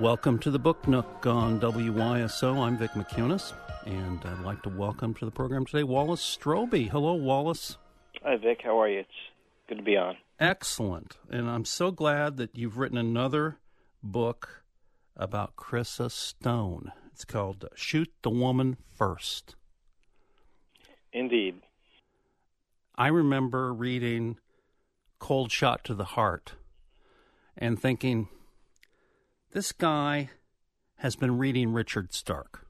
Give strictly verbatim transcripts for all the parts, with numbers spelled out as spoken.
Welcome to the Book Nook on W Y S O. I'm Vic McCunis, and I'd like to welcome to the program today Wallace Strobe. Hello, Wallace. Hi, Vic. How are you? It's good to be on. Excellent. And I'm so glad that you've written another book about Chrissa Stone. It's called Shoot the Woman First. Indeed. I remember reading Cold Shot to the Heart and thinking, this guy has been reading Richard Stark.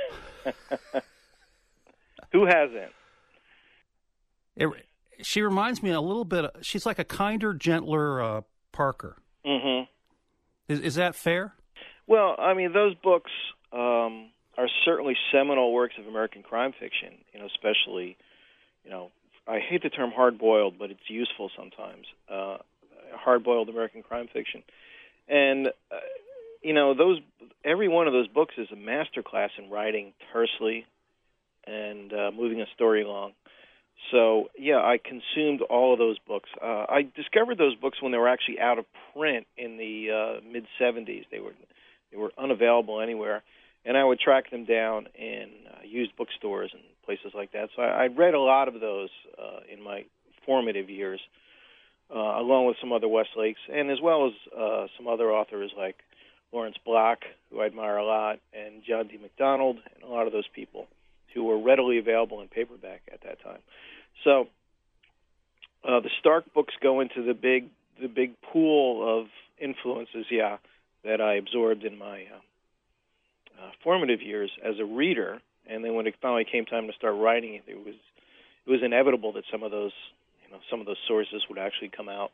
Who hasn't? It, she reminds me a little bit, of, she's like a kinder, gentler uh, Parker. Mm-hmm. Is, is that fair? Well, I mean, those books um, are certainly seminal works of American crime fiction, you know, especially, you know, I hate the term hard-boiled, but it's useful sometimes, uh, hard-boiled American crime fiction. And, uh, you know, those every one of those books is a masterclass in writing tersely and uh, moving a story along. So, yeah, I consumed all of those books. Uh, I discovered those books when they were actually out of print in the uh, mid seventies. They were they were unavailable anywhere, and I would track them down in uh, used bookstores and places like that. So I, I read a lot of those uh, in my formative years, uh, along with some other Westlakes, and as well as uh, some other authors like Lawrence Block, who I admire a lot, and John D. MacDonald, and a lot of those people who were readily available in paperback at that time. So uh, the Stark books go into the big the big pool of influences, yeah, that I absorbed in my uh, uh, formative years as a reader. And then when it finally came time to start writing it, it was it was inevitable that some of those you know some of those sources would actually come out.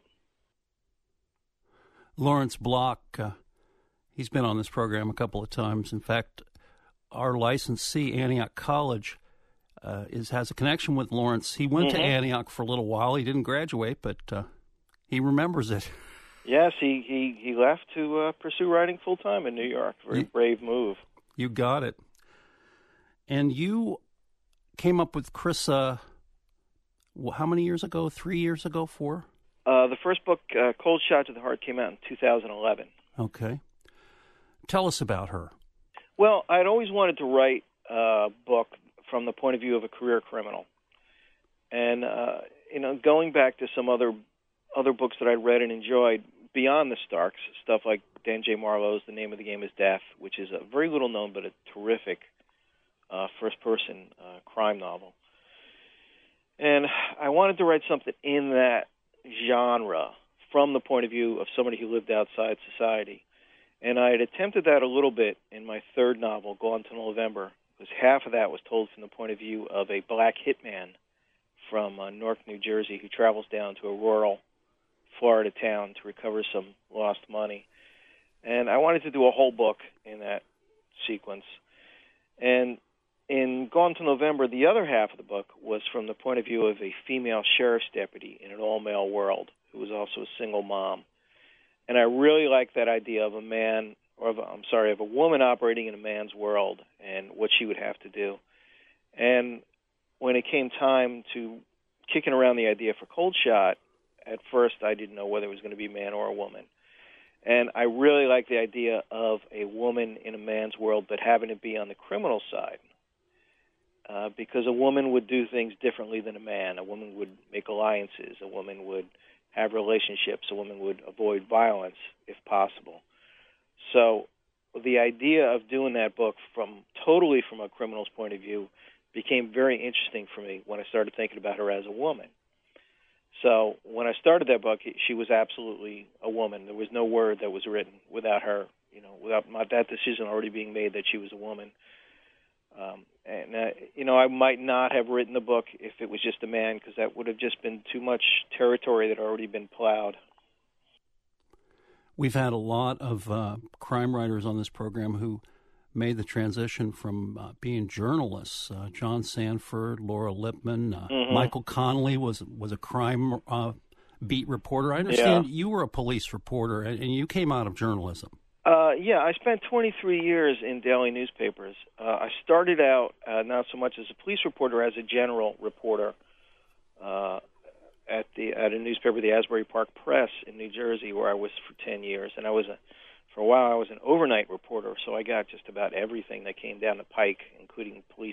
Lawrence Block, uh, he's been on this program a couple of times. In fact, our licensee, Antioch College, uh, is has a connection with Lawrence. He went mm-hmm. to Antioch for a little while. He didn't graduate, but uh, he remembers it. Yes, he, he, he left to uh, pursue writing full-time in New York. Very you, brave move. You got it. And you came up with Chrissa, how many years ago? Three years ago? Four? Uh, the first book, uh, Cold Shot to the Heart, came out in two thousand eleven. Okay. Tell us about her. Well, I'd always wanted to write a book from the point of view of a career criminal. And, uh, you know, going back to some other other books that I read and enjoyed beyond the Starks, stuff like Dan J. Marlowe's The Name of the Game is Death, which is a very little known but a terrific uh, first-person uh, crime novel. And I wanted to write something in that genre from the point of view of somebody who lived outside society. And I had attempted that a little bit in my third novel, Gone to November, because half of that was told from the point of view of a black hitman from uh, Newark, New Jersey, who travels down to a rural Florida town to recover some lost money. And I wanted to do a whole book in that sequence. And in Gone to November, the other half of the book was from the point of view of a female sheriff's deputy in an all-male world who was also a single mom. And I really like that idea of a man, or of a, I'm sorry, of a woman operating in a man's world and what she would have to do. And when it came time to kicking around the idea for Cold Shot, at first I didn't know whether it was going to be a man or a woman. And I really like the idea of a woman in a man's world, but having it be on the criminal side. Uh, because a woman would do things differently than a man. A woman would make alliances. A woman would have relationships. A woman would avoid violence if possible. So the idea of doing that book from totally from a criminal's point of view became very interesting for me when I started thinking about her as a woman. So when I started that book, she was absolutely a woman. There was no word that was written without her, you know, without my, that decision already being made that she was a woman. Um, and, uh, you know, I might not have written the book if it was just a man, because that would have just been too much territory that had already been plowed. We've had a lot of uh, crime writers on this program who made the transition from uh, being journalists. Uh, John Sanford, Laura Lipman, uh, mm-hmm. Michael Connelly was was a crime uh, beat reporter. I understand yeah. you were a police reporter, and, and you came out of journalism. Uh, yeah, I spent twenty-three years in daily newspapers. Uh, I started out uh, not so much as a police reporter, as a general reporter uh, at the at a newspaper, the Asbury Park Press in New Jersey, where I was for ten years. And I was a for a while I was an overnight reporter, so I got just about everything that came down the pike, including police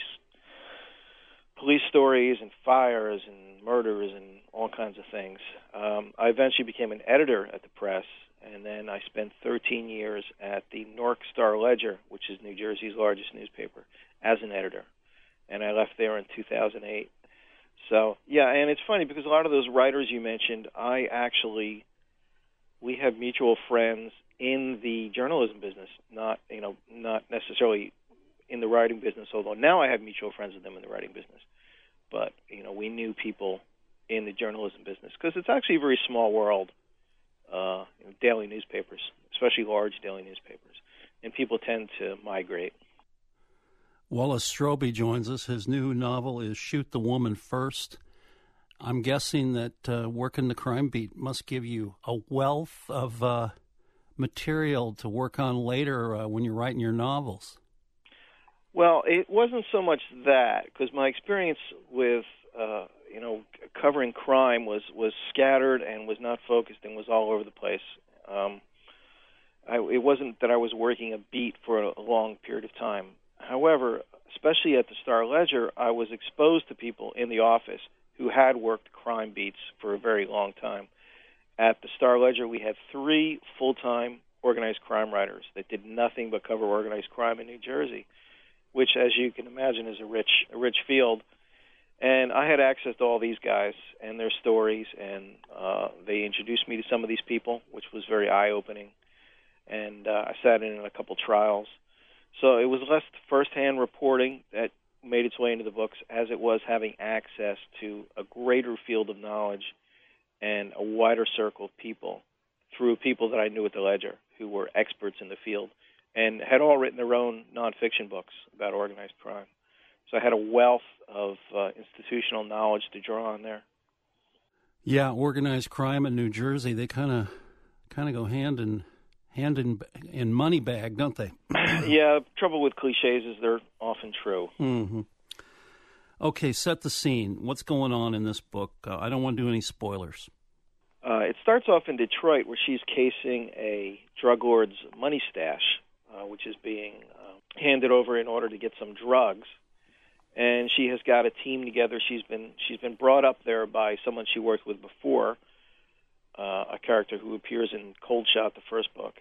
police stories and fires and murders and all kinds of things. Um, I eventually became an editor at the Press, and then I spent thirteen years at the Newark Star-Ledger, which is New Jersey's largest newspaper, as an editor. And I left there in two thousand eight. So, yeah, and it's funny because a lot of those writers you mentioned, I actually, we have mutual friends in the journalism business, not, you know, not necessarily in the writing business, although now I have mutual friends with them in the writing business. But, you know, we knew people in the journalism business because it's actually a very small world, uh, you know, daily newspapers, especially large daily newspapers, and people tend to migrate. Wallace Strobe joins us. His new novel is Shoot the Woman First. I'm guessing that uh, working the crime beat must give you a wealth of uh, material to work on later uh, when you're writing your novels. Well, it wasn't so much that, because my experience with, uh, you know, covering crime was, was scattered and was not focused and was all over the place. Um, I, it wasn't that I was working a beat for a, a long period of time. However, especially at the Star-Ledger, I was exposed to people in the office who had worked crime beats for a very long time. At the Star-Ledger, we had three full-time organized crime writers that did nothing but cover organized crime in New Jersey, which, as you can imagine, is a rich, a rich field. And I had access to all these guys and their stories, and uh, they introduced me to some of these people, which was very eye-opening. And uh, I sat in on a couple trials. So it was less firsthand reporting that made its way into the books as it was having access to a greater field of knowledge and a wider circle of people through people that I knew at the Ledger who were experts in the field and had all written their own nonfiction books about organized crime. So I had a wealth of uh, institutional knowledge to draw on there. Yeah, organized crime in New Jersey, they kind of kind of go hand in hand in in money bag, don't they? Yeah, trouble with cliches is they're often true. Mm-hmm. Okay, set the scene. What's going on in this book? Uh, I don't want to do any spoilers. Uh, it starts off in Detroit where she's casing a drug lord's money stash, uh, which is being uh, handed over in order to get some drugs. And she has got a team together. She's been she's been brought up there by someone she worked with before, uh, a character who appears in Cold Shot, the first book.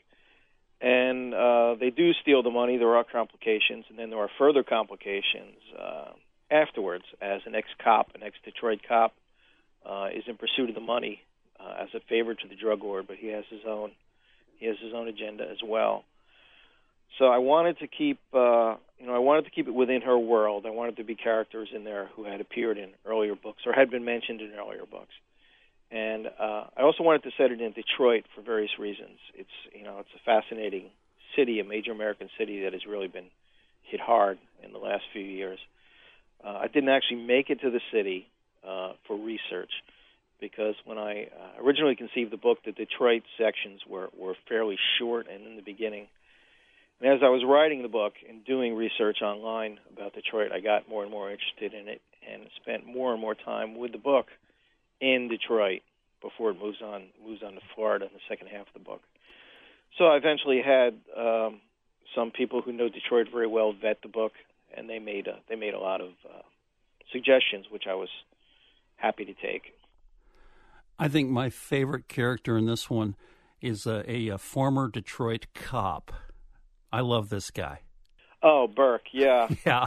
And uh, they do steal the money. There are complications, and then there are further complications uh, afterwards as an ex-cop, an ex-Detroit cop, uh, is in pursuit of the money uh, as a favor to the drug lord, but he has his own he has his own agenda as well. So I wanted to keep, uh, you know, I wanted to keep it within her world. I wanted to be characters in there who had appeared in earlier books or had been mentioned in earlier books. And uh, I also wanted to set it in Detroit for various reasons. It's, you know, it's a fascinating city, a major American city that has really been hit hard in the last few years. Uh, I didn't actually make it to the city uh, for research because when I uh, originally conceived the book, the Detroit sections were, were fairly short and in the beginning. And as I was writing the book and doing research online about Detroit, I got more and more interested in it and spent more and more time with the book in Detroit before it moves on moves on to Florida in the second half of the book. So I eventually had um, some people who know Detroit very well vet the book, and they made a, they made a lot of uh, suggestions, which I was happy to take. I think my favorite character in this one is a, a, a former Detroit cop. I love this guy. Oh, Burke, yeah. Yeah.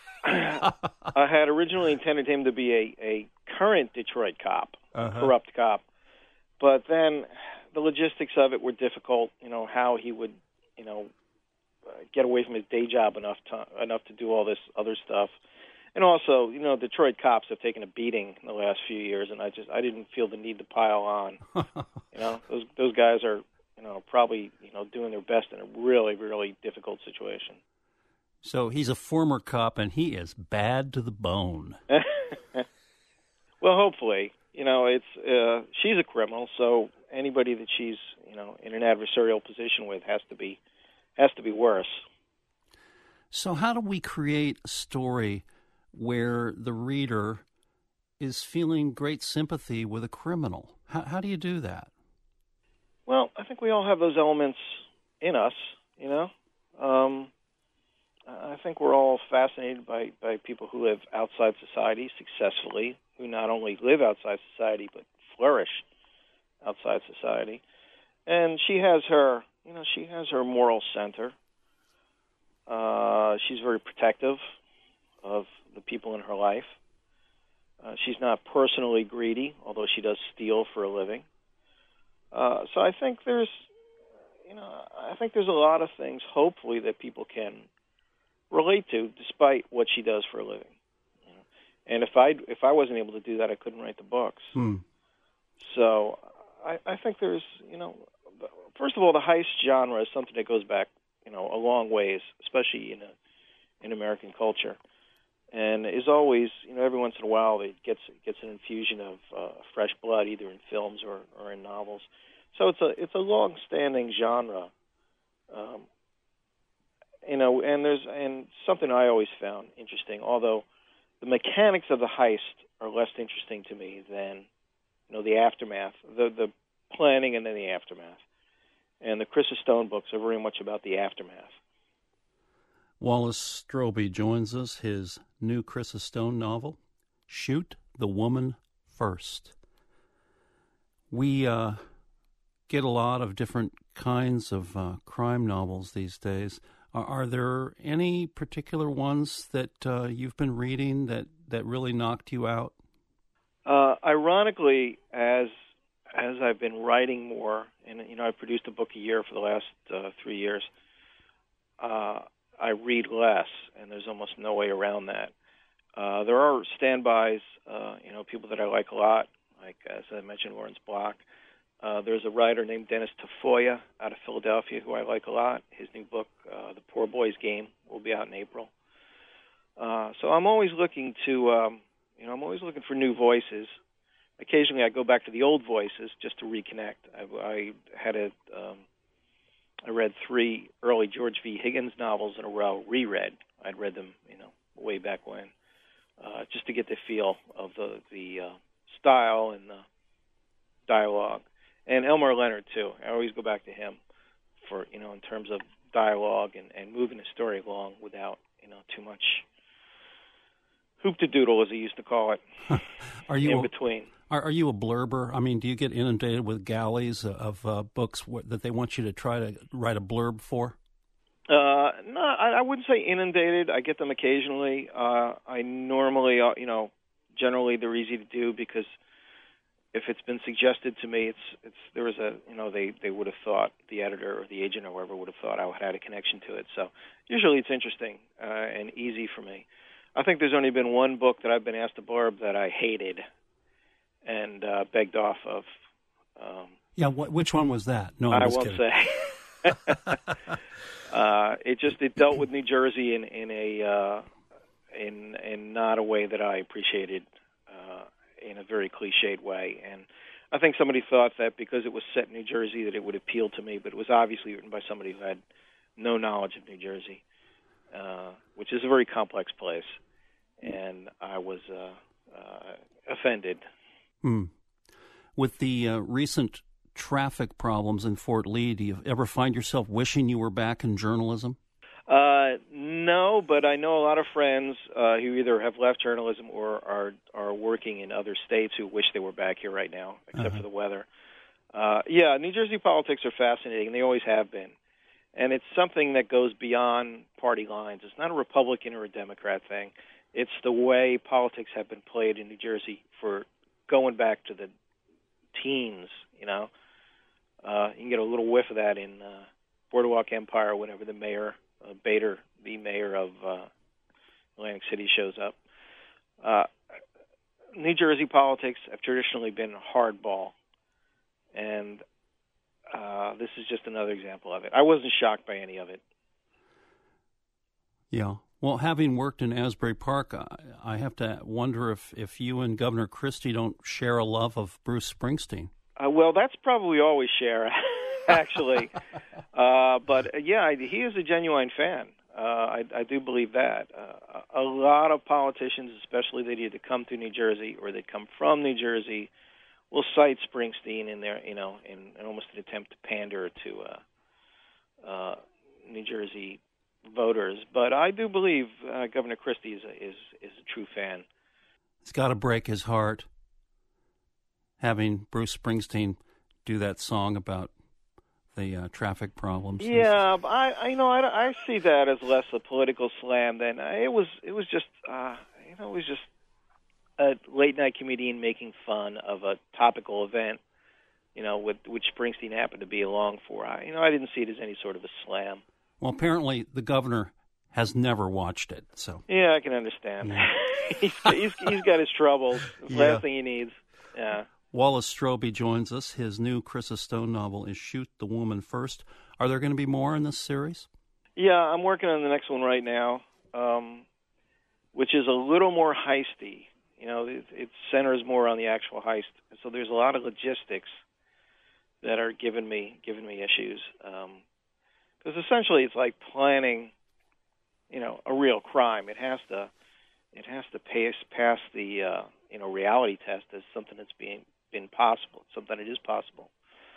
I had originally intended him to be a, a current Detroit cop, uh-huh. a corrupt cop. But then the logistics of it were difficult, you know, how he would, you know, uh, get away from his day job enough to, enough to do all this other stuff. And also, you know, Detroit cops have taken a beating in the last few years, and I just I didn't feel the need to pile on. You know, those those guys are, you know, probably, you know, doing their best in a really, really difficult situation. So he's a former cop, and he is bad to the bone. Well, hopefully. You know, it's uh, she's a criminal, so anybody that she's, you know, in an adversarial position with has to be has to be worse. So how do we create a story where the reader is feeling great sympathy with a criminal? How, how do you do that? Well, I think we all have those elements in us, you know. Um, I think we're all fascinated by, by people who live outside society successfully, who not only live outside society but flourish outside society. And she has her, you know, she has her moral center. Uh, she's very protective of the people in her life. Uh, she's not personally greedy, although she does steal for a living. Uh, so I think there's, you know, I think there's a lot of things, hopefully, that people can relate to, despite what she does for a living. You know? And if I if I wasn't able to do that, I couldn't write the books. Hmm. So I, I think there's, you know, first of all, the heist genre is something that goes back, you know, a long ways, especially in a, in American culture, and is always, you know, every once in a while it gets it gets an infusion of uh, fresh blood, either in films or, or in novels. So it's a it's a long-standing genre. Um, You know, and there's and something I always found interesting, although the mechanics of the heist are less interesting to me than, you know, the aftermath, the the planning and then the aftermath. And the Chrissa Stone books are very much about the aftermath. Wallace Strobey joins us, his new Chrissa Stone novel, Shoot the Woman First. We uh, get a lot of different kinds of uh, crime novels these days. Are, are there any particular ones that uh, you've been reading that, that really knocked you out? Uh, ironically, as as I've been writing more, and you know, I've produced a book a year for the last uh, three years. Uh, I read less, and there's almost no way around that. Uh, there are standbys, uh, you know, people that I like a lot, like as I mentioned, Lawrence Block. Uh, there's a writer named Dennis Tafoya out of Philadelphia who I like a lot. His new book, uh, The Poor Boy's Game, will be out in April. Uh, so I'm always looking to, um, you know, I'm always looking for new voices. Occasionally I go back to the old voices just to reconnect. I, I had a, um, I read three early George V. Higgins novels in a row, reread. I'd read them, you know, way back when, uh, just to get the feel of the the uh, style and the dialogue. And Elmore Leonard, too. I always go back to him for, you know, in terms of dialogue and, and moving the story along without, you know, too much hoop-de-doodle, as he used to call it, are you in a, between. Are, are you a blurber? I mean, do you get inundated with galleys of uh, books w- that they want you to try to write a blurb for? Uh, no, I, I wouldn't say inundated. I get them occasionally. Uh, I normally, uh, you know, generally they're easy to do because if it's been suggested to me, it's it's there was a you know they, they would have thought, the editor or the agent or whoever would have thought I had had a connection to it. So usually it's interesting uh, and easy for me. I think there's only been one book that I've been asked to blurb that I hated and uh, begged off of. Um, yeah, wh- which one was that? No, I'm I just won't kidding. say. uh, it just it dealt with New Jersey in in a uh, in in not a way that I appreciated. Uh, in a very cliched way, and I think somebody thought that because it was set in New Jersey that it would appeal to me, but it was obviously written by somebody who had no knowledge of New Jersey, uh, which is a very complex place, and I was uh, uh, offended. Hmm. With the uh, recent traffic problems in Fort Lee, do you ever find yourself wishing you were back in journalism? Uh, no, but I know a lot of friends uh, who either have left journalism or are are working in other states who wish they were back here right now, except Uh-huh. for the weather. Uh, yeah, New Jersey politics are fascinating, and they always have been. And it's something that goes beyond party lines. It's not a Republican or a Democrat thing. It's the way politics have been played in New Jersey for going back to the teens, you know. Uh, you can get a little whiff of that in uh, Boardwalk Empire whenever the mayor, uh, Bader, the mayor of uh, Atlantic City, shows up. Uh, New Jersey politics have traditionally been hardball, and uh, this is just another example of it. I wasn't shocked by any of it. Yeah. Well, having worked in Asbury Park, I, I have to wonder if, if you and Governor Christie don't share a love of Bruce Springsteen. Uh, well, that's probably all we share, actually. uh, but, uh, yeah, I, he is a genuine fan. Uh, I, I do believe that. Uh, a lot of politicians, especially that either come to New Jersey or that come from New Jersey, will cite Springsteen in their, you know, in, in almost an attempt to pander to uh, uh, New Jersey voters. But I do believe uh, Governor Christie is a, is is a true fan. It's got to break his heart having Bruce Springsteen do that song about the uh, traffic problems. Yeah, I, I you know I, I see that as less a political slam than uh, it was. It was just uh, you know it was just a late night comedian making fun of a topical event. You know, with, which Springsteen happened to be along for. I, you know, I didn't see it as any sort of a slam. Well, apparently the governor has never watched it. So yeah, I can understand. Yeah. he's, he's he's got his troubles. It's the yeah. last thing he needs. Yeah. Wallace Strobey joins us. His new Chrissa Stone novel is Shoot the Woman First. Are there going to be more in this series? Yeah, I'm working on the next one right now, um, which is a little more heisty. You know, it, it centers more on the actual heist. So there's a lot of logistics that are giving me giving me issues. Because um, essentially, it's like planning, you know, a real crime. It has to it has to pass pass the uh, you know reality test as something that's being been possible, something that is possible.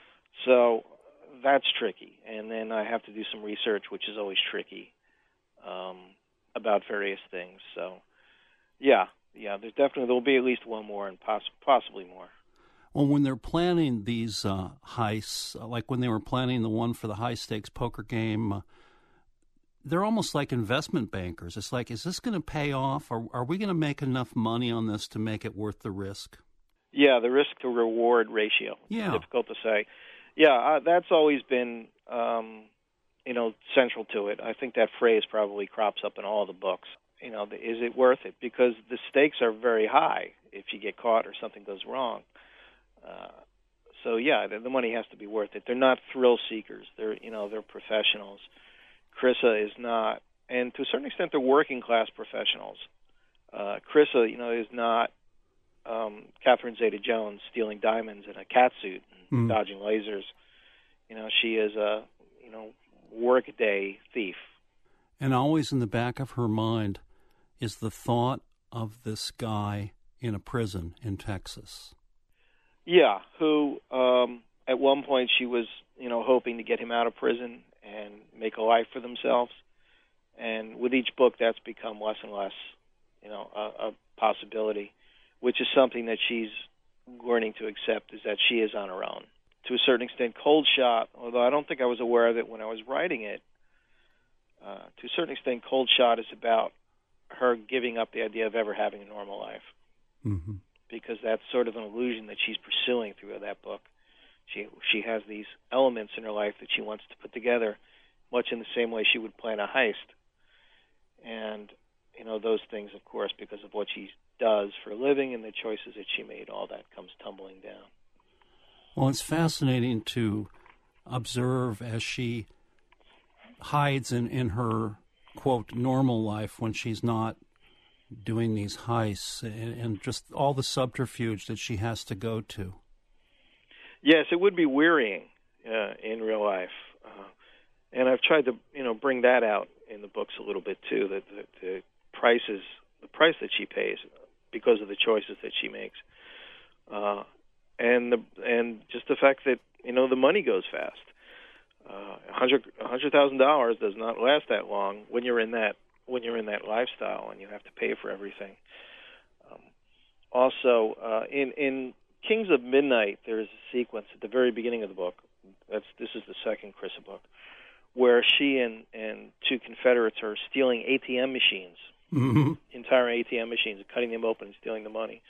So that's tricky. And then I have to do some research, which is always tricky, um, about various things. So yeah, yeah, there's definitely there'll be at least one more and poss- possibly more. Well, when they're planning these uh, heists, like when they were planning the one for the high-stakes poker game, uh, they're almost like investment bankers. It's like, is this going to pay off? Or are we going to make enough money on this to make it worth the risk? Yeah, the risk-to-reward ratio. Yeah. It's difficult to say. Yeah, uh, that's always been, um, you know, central to it. I think that phrase probably crops up in all the books. You know, is it worth it? Because the stakes are very high if you get caught or something goes wrong. Uh, so yeah, the, the money has to be worth it. They're not thrill seekers. They're you know they're professionals. Chrissa is not, and to a certain extent, they're working class professionals. Uh, Chrissa, you know, is not um, Catherine Zeta-Jones stealing diamonds in a cat suit and mm. dodging lasers. You know, she is a you know workday thief. And always in the back of her mind is the thought of this guy in a prison in Texas. Yeah, who um, at one point she was, you know, hoping to get him out of prison and make a life for themselves. And with each book, that's become less and less, you know, a, a possibility, which is something that she's learning to accept, is that she is on her own. To a certain extent, Cold Shot, although I don't think I was aware of it when I was writing it, uh, to a certain extent, Cold Shot is about her giving up the idea of ever having a normal life. Mm-hmm. Because that's sort of an illusion that she's pursuing through that book. She she has these elements in her life that she wants to put together, much in the same way she would plan a heist. And, you know, those things, of course, because of what she does for a living and the choices that she made, all that comes tumbling down. Well, it's fascinating to observe as she hides in, in her, quote, normal life when she's not doing these heists and, and just all the subterfuge that she has to go to. Yes, it would be wearying uh, in real life. Uh, and I've tried to, you know, bring that out in the books a little bit, too, that the, the prices, the price that she pays because of the choices that she makes. Uh, and the and just the fact that, you know, the money goes fast. Uh, one hundred thousand dollars does not last that long when you're in that when you're in that lifestyle and you have to pay for everything. Um, also, uh, in, in Kings of Midnight, there's a sequence at the very beginning of the book. That's This is the second Chrissa book, where she and, and two Confederates are stealing A T M machines, mm-hmm. entire A T M machines, and cutting them open and stealing the money.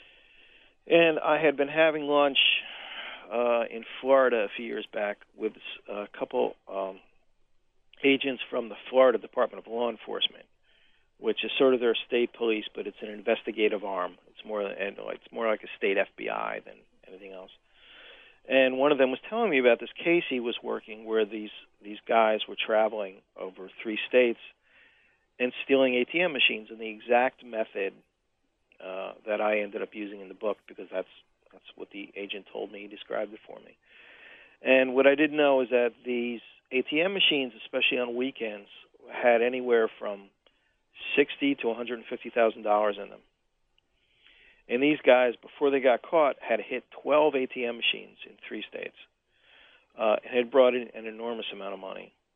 And I had been having lunch uh, in Florida a few years back with a couple um, agents from the Florida Department of Law Enforcement, which is sort of their state police, but it's an investigative arm. It's more and it's more like a state F B I than anything else. And one of them was telling me about this case he was working where these these guys were traveling over three states and stealing A T M machines in the exact method uh, that I ended up using in the book, because that's that's what the agent told me. He described it for me. And what I didn't know is that these A T M machines, especially on weekends, had anywhere from sixty to one hundred fifty thousand dollars in them. And these guys, before they got caught, had hit twelve A T M machines in three states uh, and had brought in an enormous amount of money.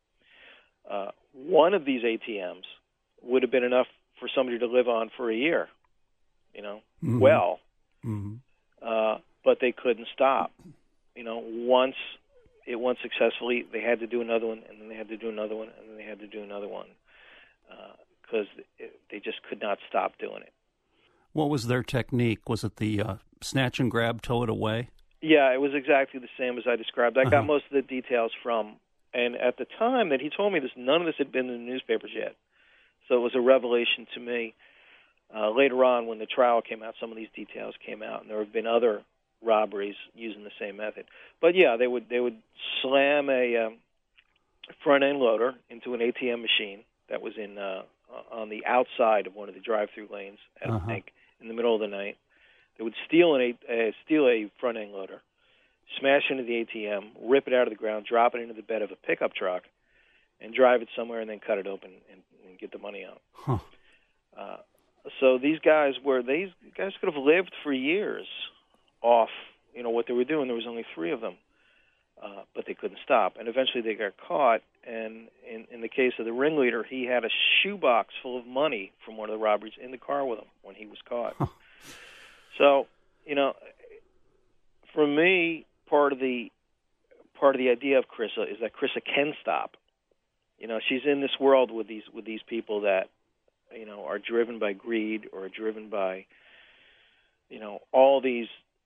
one of these A T Ms would have been enough for somebody to live on for a year, you know, mm-hmm. well, mm-hmm. uh, but they couldn't stop. You know, once it went successfully, they had to do another one, and then they had to do another one, and then they had to do another one, because uh, they just could not stop doing it. What was their technique? Was it the uh, snatch and grab, tow it away? Yeah, it was exactly the same as I described. I uh-huh. got most of the details from, and at the time that he told me this, none of this had been in the newspapers yet. So it was a revelation to me. Uh, later on, when the trial came out, some of these details came out, and there have been other robberies using the same method. But yeah, they would they would slam a um, front end loader into an A T M machine that was in uh, on the outside of one of the drive-through lanes at uh-huh. a bank in the middle of the night. They would steal an a, uh, steal a front end loader, smash into the A T M, rip it out of the ground, drop it into the bed of a pickup truck, and drive it somewhere, and then cut it open and, and get the money out. Huh. Uh, so these guys were these guys could have lived for years off, you know, what they were doing. There was only three of them, uh, but they couldn't stop. And eventually they got caught, and in, in the case of the ringleader, he had a shoebox full of money from one of the robberies in the car with him when he was caught. Huh. So, you know, for me, part of the part of the idea of Chrissa is that Chrissa can stop. You know, she's in this world with these with these people that, you know, are driven by greed or are driven by, you know, all these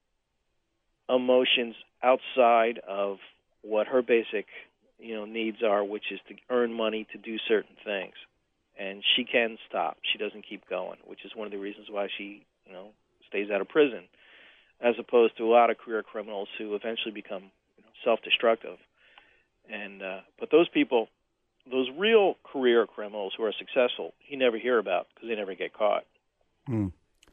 emotions outside of what her basic, you know, needs are, which is to earn money to do certain things. And she can stop. She doesn't keep going, which is one of the reasons why she, you know, stays out of prison, as opposed to a lot of career criminals who eventually become, you know, self-destructive. And uh, but those people, those real career criminals who are successful, you never hear about because they never get caught. Hmm.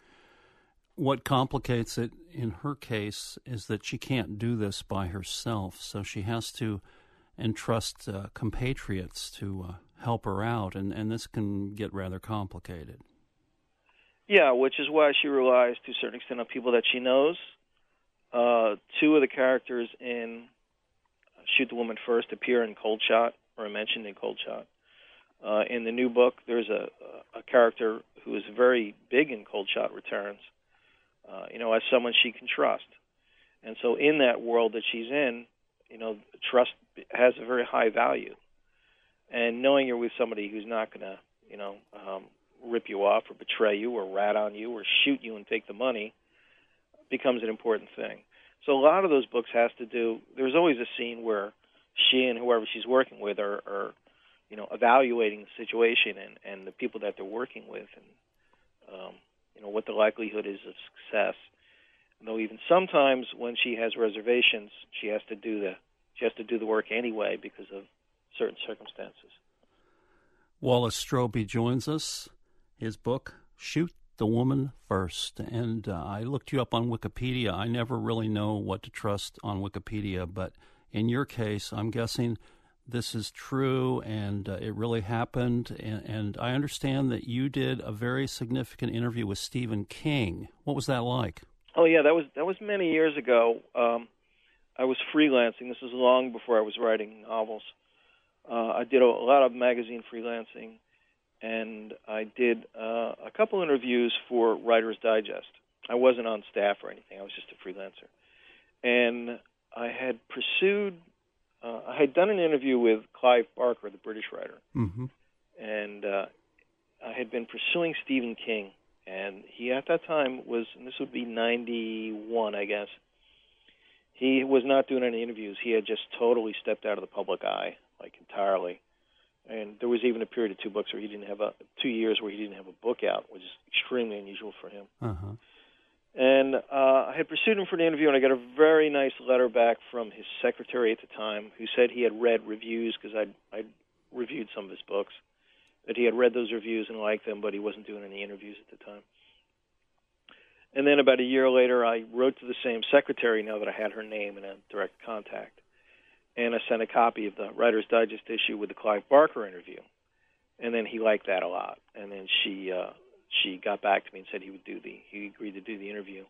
What complicates it in her case is that she can't do this by herself, so she has to entrust uh, compatriots to uh, help her out, and, and this can get rather complicated. Yeah, which is why she relies to a certain extent on people that she knows. Uh, two of the characters in Shoot the Woman First appear in Cold Shot, or are mentioned in Cold Shot. Uh, in the new book, there's a, a character who is very big in Cold Shot returns, uh, you know, as someone she can trust. And so in that world that she's in, you know, trust has a very high value. And knowing you're with somebody who's not going to, you know, um, rip you off or betray you or rat on you or shoot you and take the money becomes an important thing. So a lot of those books has to do, there's always a scene where she and whoever she's working with are, are you know, evaluating the situation and, and the people that they're working with and, um, you know, what the likelihood is of success. Though even sometimes when she has reservations, she has to do the she has to do the work anyway because of certain circumstances. Wallace Strobey joins us. His book, Shoot the Woman First. And uh, I looked you up on Wikipedia. I never really know what to trust on Wikipedia, but in your case, I'm guessing this is true and uh, it really happened. And, and I understand that you did a very significant interview with Stephen King. What was that like? Oh, yeah, that was that was many years ago. Um, I was freelancing. This was long before I was writing novels. Uh, I did a, a lot of magazine freelancing, and I did uh, a couple interviews for Writer's Digest. I wasn't on staff or anything. I was just a freelancer. And I had pursued, uh, I had done an interview with Clive Barker, the British writer. Mm-hmm. And uh, I had been pursuing Stephen King. And he, at that time, was, and this would be ninety-one, I guess, he was not doing any interviews. He had just totally stepped out of the public eye, like entirely. And there was even a period of two books where he didn't have a, two years where he didn't have a book out, which is extremely unusual for him. Uh-huh. And uh, I had pursued him for an interview, and I got a very nice letter back from his secretary at the time, who said he had read reviews, because I'd, I'd reviewed some of his books, that he had read those reviews and liked them, but he wasn't doing any interviews at the time. And then about a year later, I wrote to the same secretary, now that I had her name in a direct contact, and I sent a copy of the Writer's Digest issue with the Clive Barker interview. And then he liked that a lot. And then she uh, she got back to me and said he would do the he agreed to do the interview.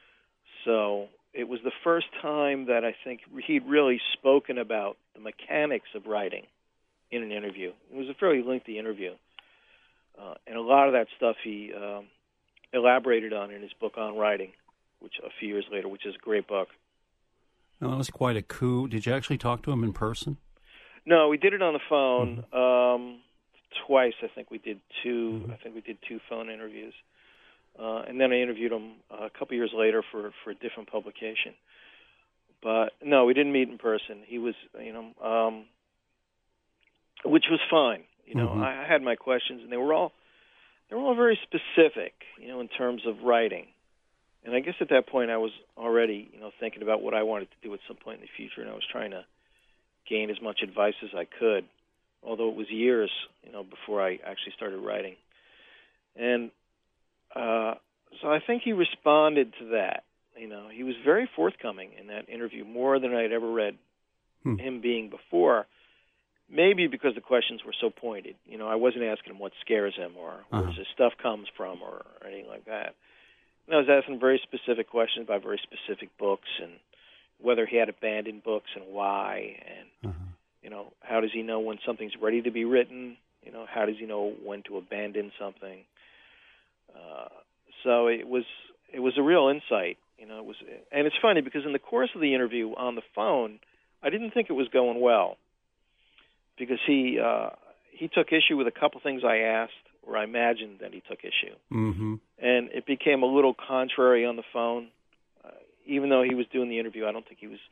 So it was the first time that I think he'd really spoken about the mechanics of writing in an interview. It was a fairly lengthy interview. Uh, and a lot of that stuff he um, elaborated on in his book On Writing, which a few years later, which is a great book. Now, that was quite a coup. Did you actually talk to him in person? No, we did it on the phone Mm-hmm. um, twice. I think we did two. Mm-hmm. I think we did two phone interviews, uh, and then I interviewed him a couple years later for for a different publication. But no, we didn't meet in person. He was, you know, um, which was fine. You know, Mm-hmm. I had my questions, and they were all they were all very specific. You know, in terms of writing. And I guess at that point I was already, you know, thinking about what I wanted to do at some point in the future, and I was trying to gain as much advice as I could, although it was years, you know, before I actually started writing. And uh, so I think he responded to that. You know, he was very forthcoming in that interview, more than I'd ever read hmm. him being before, maybe because the questions were so pointed. You know, I wasn't asking him what scares him or where Uh-huh. his stuff comes from or, or anything like that. And I was asking very specific questions about very specific books and whether he had abandoned books and why, and, Uh-huh. you know, how does he know when something's ready to be written? You know, how does he know when to abandon something? Uh, so it was it was a real insight. You know, it was, and it's funny because in the course of the interview on the phone, I didn't think it was going well because he uh, he took issue with a couple things I asked, or I imagined that he took issue. Mm-hmm. And it became a little contrary on the phone. Uh, even though he was doing the interview, I don't think he was,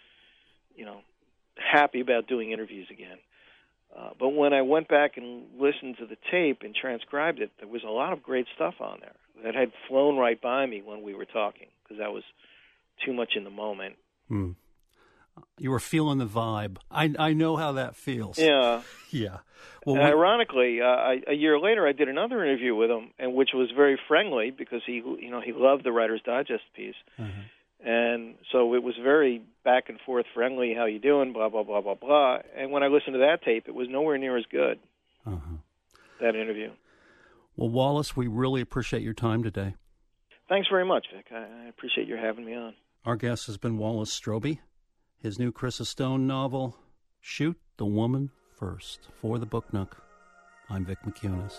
you know, happy about doing interviews again. Uh, but when I went back and listened to the tape and transcribed it, there was a lot of great stuff on there that had flown right by me when we were talking because I was too much in the moment. Mm. You were feeling the vibe. I I know how that feels. Yeah. Yeah. Well, And what- ironically, uh, I, a year later, I did another interview with him, and which was very friendly because he, you know, he loved the Writer's Digest piece, uh-huh. and so it was very back and forth friendly. How you doing? Blah blah blah blah blah. And when I listened to that tape, it was nowhere near as good. Uh-huh. That interview. Well, Wallace, we really appreciate your time today. Thanks very much, Vic. I, I appreciate your having me on. Our guest has been Wallace Strobe. His new Chryssa Stone novel, Shoot the Woman First. For the Book Nook, I'm Vic McCunis.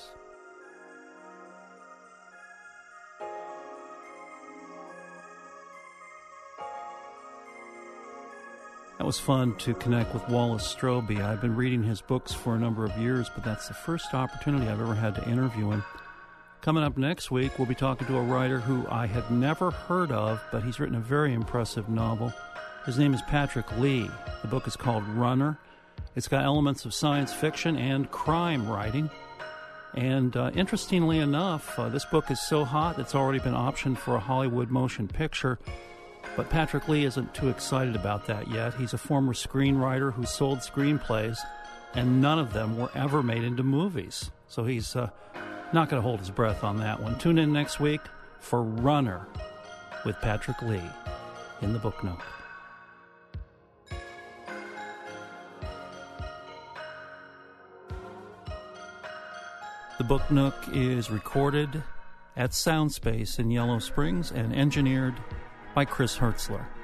That was fun to connect with Wallace Strobe. I've been reading his books for a number of years, but that's the first opportunity I've ever had to interview him. Coming up next week, we'll be talking to a writer who I had never heard of, but he's written a very impressive novel. His name is Patrick Lee. The book is called Runner. It's got elements of science fiction and crime writing. And uh, interestingly enough, uh, this book is so hot it's already been optioned for a Hollywood motion picture. But Patrick Lee isn't too excited about that yet. He's a former screenwriter who sold screenplays, and none of them were ever made into movies. So he's uh, not going to hold his breath on that one. Tune in next week for Runner with Patrick Lee in the Book Nook. The Book Nook is recorded at Soundspace in Yellow Springs and engineered by Chris Hertzler.